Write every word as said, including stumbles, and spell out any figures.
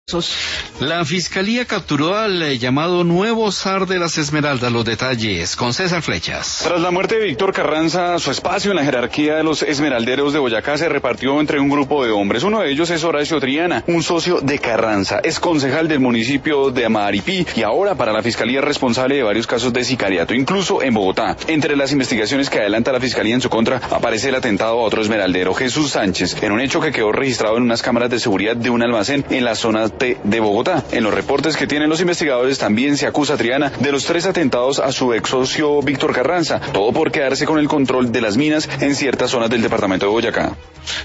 La Fiscalía capturó al eh, llamado nuevo zar de las Esmeraldas. Los detalles con César Flechas. Tras la muerte de Víctor Carranza, su espacio en la jerarquía de los esmeralderos de Boyacá se repartió entre un grupo de hombres. Uno de ellos es Horacio Triana, un socio de Carranza, es concejal del municipio de Amaripí y ahora para la Fiscalía es responsable de varios casos de sicariato, incluso en Bogotá. Entre las investigaciones que adelanta la Fiscalía en su contra aparece el atentado a otro esmeraldero, Jesús Sánchez, en un hecho que quedó registrado en unas cámaras de seguridad de un almacén en la zona de Bogotá. En los reportes que tienen los investigadores también se acusa a Triana de los tres atentados a su ex socio Víctor Carranza, todo por quedarse con el control de las minas en ciertas zonas del departamento de Boyacá.